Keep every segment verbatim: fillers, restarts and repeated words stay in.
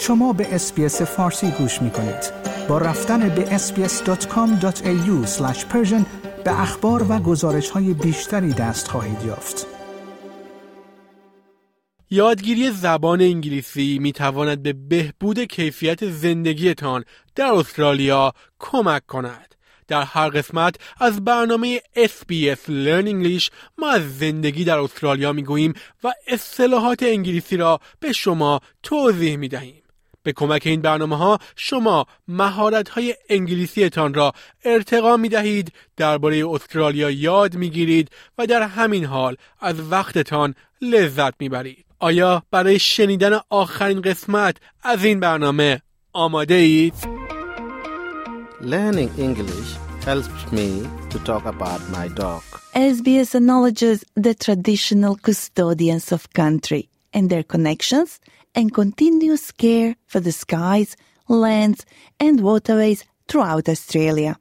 شما به اس‌بی‌اس فارسی گوش می‌کنید. با رفتن به اس بی اس دات کام دات ای یو اسلش پرشن به اخبار و گزارش‌های بیشتری دست خواهید یافت. یادگیری زبان انگلیسی می‌تواند به بهبود کیفیت زندگیتان در استرالیا کمک کند. در هر قسمت از برنامه اس بی اس Learn English ما از زندگی در استرالیا میگوییم و اصطلاحات انگلیسی را به شما توضیح میدهیم. به کمک این برنامه‌ها شما مهارت‌های انگلیسیتان را ارتقا می‌دهید، درباره استرالیا یاد می‌گیرید و در همین حال از وقتتان لذت می‌برید. آیا برای شنیدن آخرین قسمت از این برنامه آماده اید؟ Learning English helps me to talk about my dog. S B S acknowledges the traditional custodians of country and their connections and continuous care for the skies, lands, and waterways throughout Australia.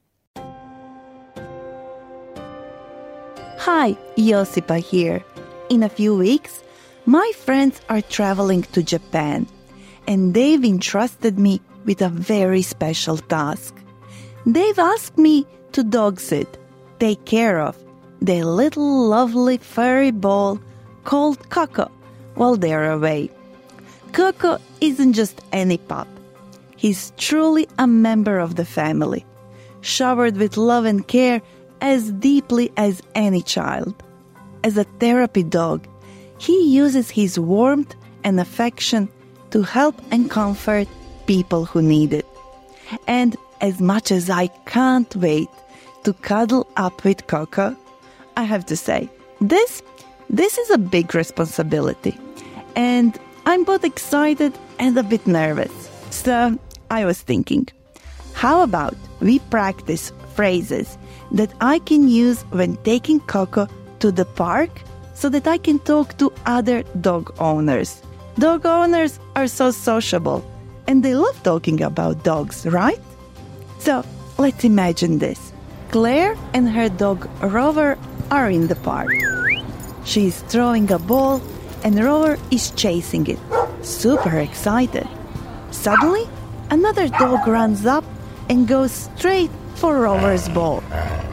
Hi, Josipa here. In a few weeks, my friends are traveling to Japan, and they've entrusted me with a very special task. They've asked me to dog sit, take care of their little lovely furry ball called Coco while they're away. Coco isn't just any pup. He's truly a member of the family, showered with love and care as deeply as any child. As a therapy dog, he uses his warmth and affection to help and comfort people who need it. And as much as I can't wait to cuddle up with Coco, I have to say, this, this is a big responsibility. And I'm both excited and a bit nervous. So I was thinking, how about we practice phrases that I can use when taking Coco to the park so that I can talk to other dog owners. Dog owners are so sociable and they love talking about dogs, right? So let's imagine this. Claire and her dog Rover are in the park. She's throwing a ball and Rover is chasing it, super excited. Suddenly, another dog runs up and goes straight for Rover's ball.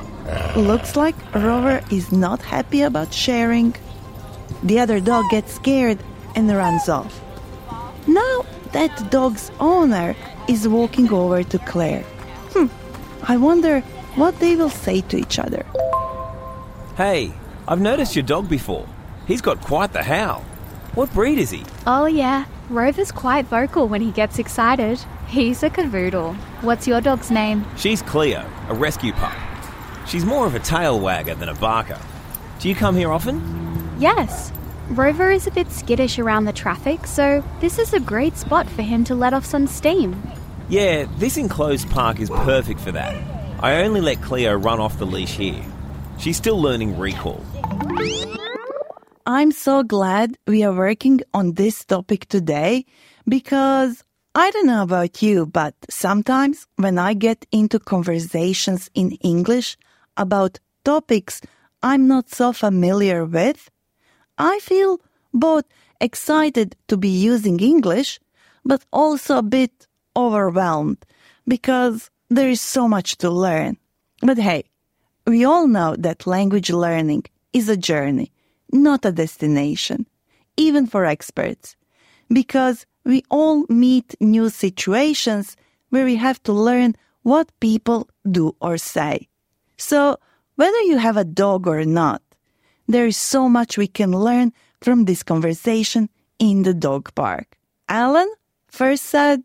Looks like Rover is not happy about sharing. The other dog gets scared and runs off. Now that dog's owner is walking over to Claire. Hmm, I wonder what they will say to each other. Hey, I've noticed your dog before. He's got quite the howl. What breed is he? Oh yeah, Rover's quite vocal when he gets excited. He's a cavoodle. What's your dog's name? She's Cleo, a rescue pup. She's more of a tail wagger than a barker. Do you come here often? Yes. Rover is a bit skittish around the traffic, so this is a great spot for him to let off some steam. Yeah, this enclosed park is perfect for that. I only let Cleo run off the leash here. She's still learning recall. I'm so glad we are working on this topic today because I don't know about you, but sometimes when I get into conversations in English about topics I'm not so familiar with, I feel both excited to be using English, but also a bit overwhelmed because there is so much to learn. But hey, we all know that language learning is a journey, not a destination, even for experts, because we all meet new situations where we have to learn what people do or say. So whether you have a dog or not, there is so much we can learn from this conversation in the dog park. Alan first said,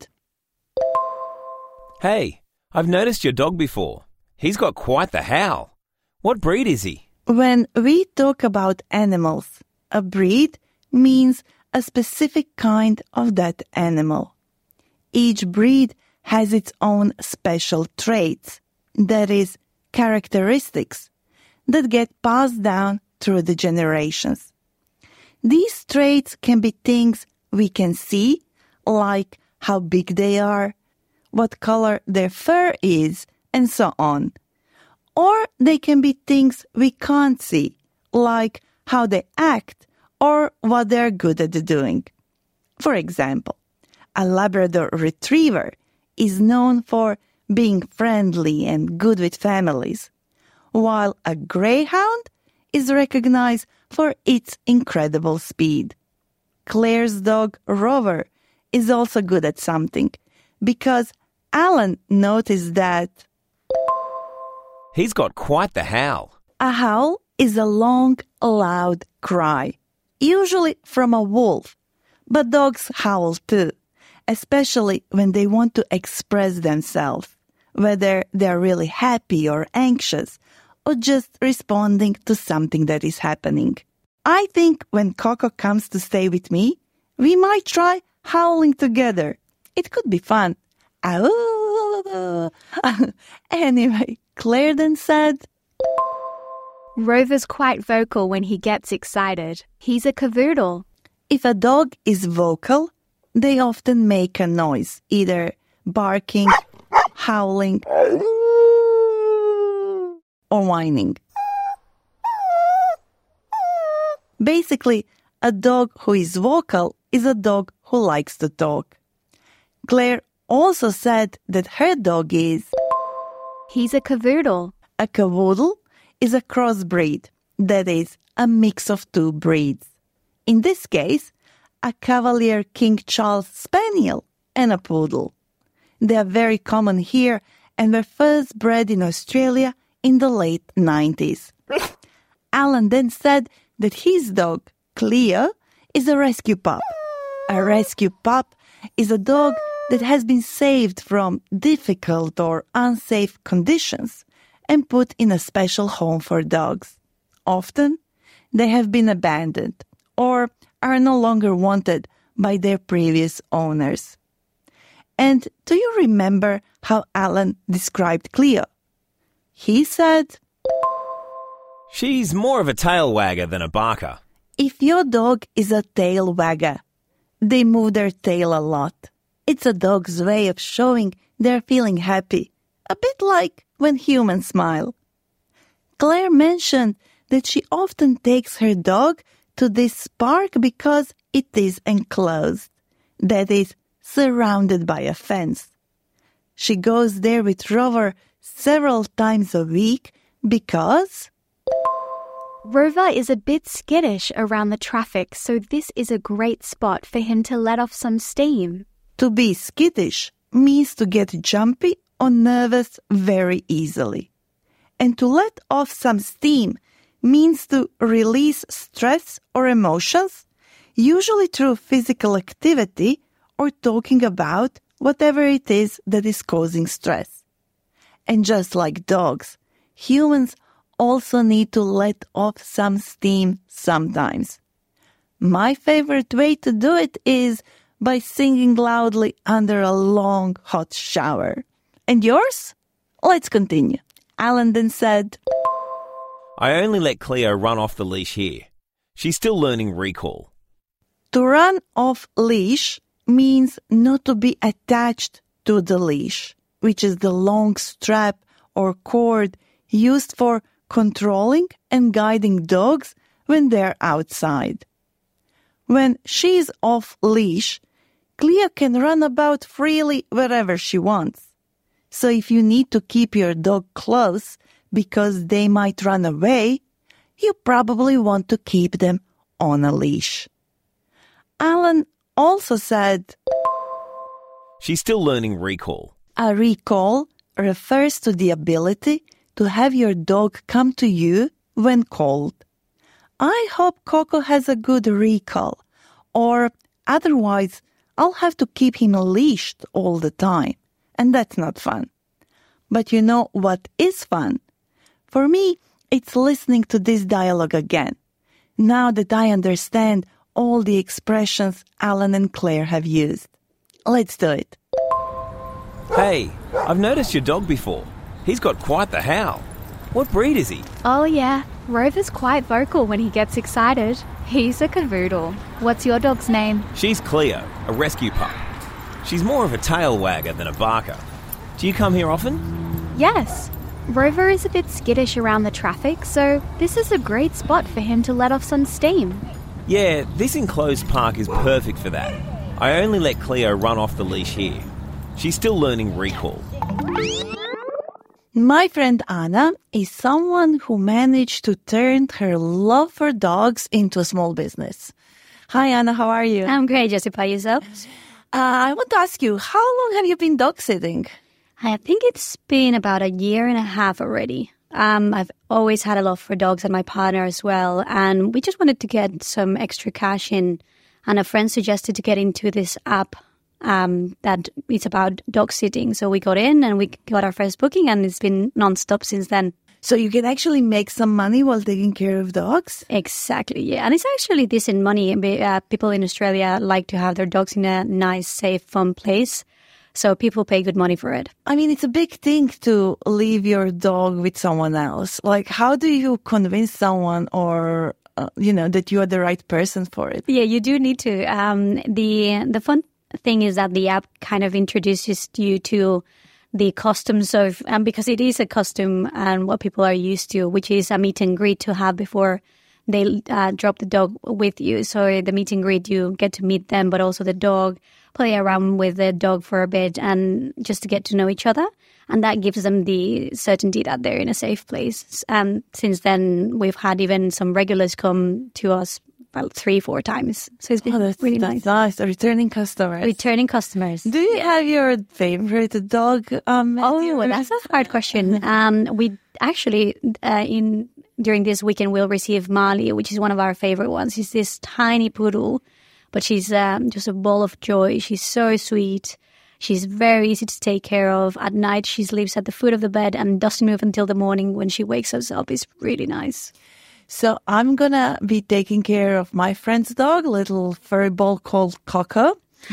Hey, I've noticed your dog before. He's got quite the howl. What breed is he? When we talk about animals, a breed means a specific kind of that animal. Each breed has its own special traits, that is, characteristics, that get passed down through the generations. These traits can be things we can see, like how big they are, what color their fur is, and so on. Or they can be things we can't see, like how they act or what they're good at doing. For example, a Labrador Retriever, is known for being friendly and good with families, while a Greyhound is recognized for its incredible speed. Claire's dog, Rover, is also good at something, because Alan noticed that he's got quite the howl. A howl is a long, loud cry, usually from a wolf, but dogs howl too, especially when they want to express themselves, whether they're really happy or anxious, or just responding to something that is happening. I think when Coco comes to stay with me, we might try howling together. It could be fun. Anyway, Claire then said, Rover's quite vocal when he gets excited. He's a cavoodle. If a dog is vocal, they often make a noise, either barking, howling, or whining. Basically, a dog who is vocal is a dog who likes to talk. Claire also said that her dog is... He's a cavoodle. A cavoodle is a crossbreed, that is, a mix of two breeds. In this case, a Cavalier King Charles Spaniel and a poodle. They are very common here and were first bred in Australia in the late nineties. Alan then said that his dog, Cleo, is a rescue pup. A rescue pup is a dog that has been saved from difficult or unsafe conditions and put in a special home for dogs. Often, they have been abandoned or are no longer wanted by their previous owners. And do you remember how Alan described Cleo? He said, she's more of a tail wagger than a barker. If your dog is a tail wagger, they move their tail a lot. It's a dog's way of showing they're feeling happy, a bit like when humans smile. Claire mentioned that she often takes her dog to this park because it is enclosed, that is, surrounded by a fence. She goes there with Rover several times a week because... Rover is a bit skittish around the traffic, so this is a great spot for him to let off some steam. To be skittish means to get jumpy or nervous very easily. And to let off some steam means to release stress or emotions, usually through physical activity or talking about whatever it is that is causing stress. And just like dogs, humans also need to let off some steam sometimes. My favorite way to do it is by singing loudly under a long hot shower. And yours? Let's continue. Alan then said, I only let Cleo run off the leash here. She's still learning recall. To run off leash means not to be attached to the leash, which is the long strap or cord used for controlling and guiding dogs when they're outside. When she's off leash, Cleo can run about freely wherever she wants. So if you need to keep your dog close because they might run away, you probably want to keep them on a leash. Alan also said, she's still learning recall. A recall refers to the ability to have your dog come to you when called. I hope Coco has a good recall, or otherwise I'll have to keep him leashed all the time, and that's not fun. But you know what is fun? For me, it's listening to this dialogue again, now that I understand all the expressions Alan and Claire have used. Let's do it. Hey, I've noticed your dog before. He's got quite the howl. What breed is he? Oh yeah, Rover's quite vocal when he gets excited. He's a cavoodle. What's your dog's name? She's Cleo, a rescue pup. She's more of a tail wagger than a barker. Do you come here often? Yes. Rover is a bit skittish around the traffic, so this is a great spot for him to let off some steam. Yeah, this enclosed park is perfect for that. I only let Cleo run off the leash here. She's still learning recall. My friend Anna is someone who managed to turn her love for dogs into a small business. Hi, Anna. How are you? I'm great, Jessica. Yourself? Uh, I want to ask you, how long have you been dog sitting? I think it's been about a year and a half already. Um, I've always had a love for dogs and my partner as well. And we just wanted to get some extra cash in. And a friend suggested to get into this app um, that it's about dog sitting. So we got in and we got our first booking and it's been nonstop since then. So you can actually make some money while taking care of dogs? Exactly, yeah. And it's actually decent money. Uh, people in Australia like to have their dogs in a nice, safe, fun place. So people pay good money for it. I mean, it's a big thing to leave your dog with someone else. Like, how do you convince someone or, uh, you know, that you are the right person for it? Yeah, you do need to. Um, the the fun thing is that the app kind of introduces you to the customs of, um, because it is a custom and what people are used to, which is a meet and greet to have before they uh, drop the dog with you. So the meet and greet, you get to meet them, but also the dog, play around with the dog for a bit and just to get to know each other. And that gives them the certainty that they're in a safe place. And since then, we've had even some regulars come to us about three, four times. So it's been oh, that's, really that's nice. nice. A returning customers. Returning customers. Do you yeah. have your favorite dog? Um, oh, that's a hard question. Um, we actually, uh, in during this weekend, we'll receive Mali, which is one of our favorite ones. She's this tiny poodle, but she's um, just a ball of joy. She's so sweet. She's very easy to take care of. At night, she sleeps at the foot of the bed and doesn't move until the morning when she wakes us up. It's really nice. So I'm going to be taking care of my friend's dog, a little furry ball called Coco.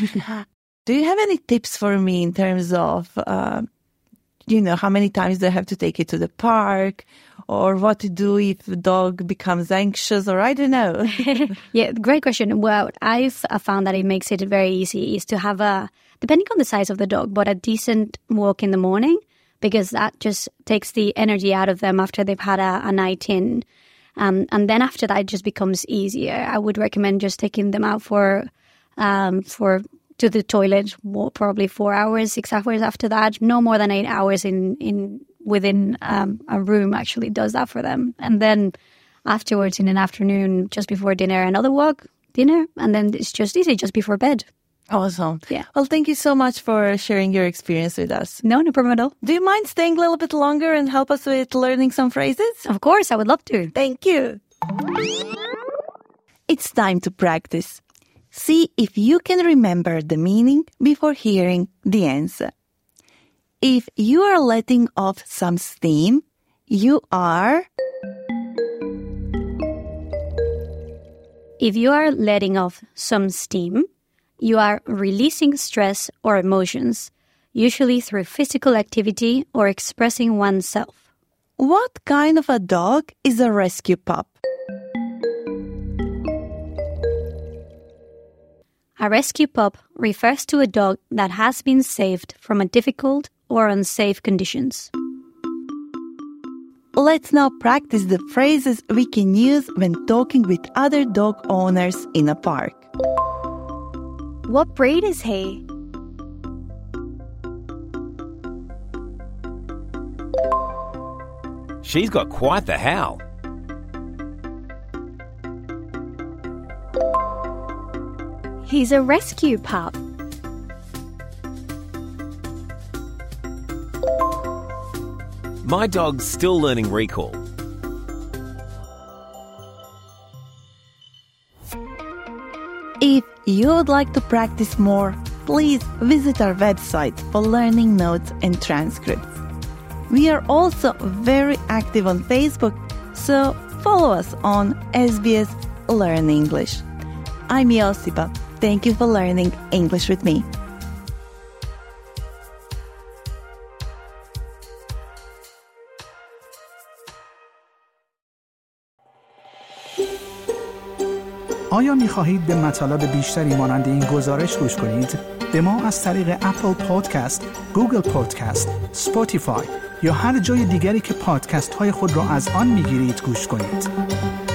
Do you have any tips for me in terms of, uh, you know, how many times do I have to take it to the park or what to do if the dog becomes anxious or I don't know? Yeah, great question. Well, I've found that it makes it very easy is to have a, depending on the size of the dog, but a decent walk in the morning because that just takes the energy out of them after they've had a, a night in. Um, and then after that, it just becomes easier. I would recommend just taking them out for, um, for to the toilet, probably four hours, six hours after that. No more than eight hours in, in within um, a room actually does that for them. And then afterwards, in an afternoon, just before dinner, another walk, dinner, and then it's just easy, just before bed. Awesome. Yeah. Well, thank you so much for sharing your experience with us. No, no problem at all. Do you mind staying a little bit longer and help us with learning some phrases? Of course, I would love to. Thank you. It's time to practice. See if you can remember the meaning before hearing the answer. If you are letting off some steam, you are... If you are letting off some steam, you are releasing stress or emotions, usually through physical activity or expressing oneself. What kind of a dog is a rescue pup? A rescue pup refers to a dog that has been saved from a difficult or unsafe conditions. Let's now practice the phrases we can use when talking with other dog owners in a park. What breed is he? She's got quite the howl. He's a rescue pup. My dog's still learning recall. If you would like to practice more, please visit our website for learning notes and transcripts. We are also very active on Facebook, so follow us on S B S Learn English. I'm Josipa. Thank you for learning English with me. آیا می خواهید به مطالب بیشتری مانند این گزارش گوش کنید؟ به ما از طریق اپل پادکست، گوگل پادکست، اسپاتیفای یا هر جای دیگری که پادکست های خود را از آن می گیرید گوش کنید.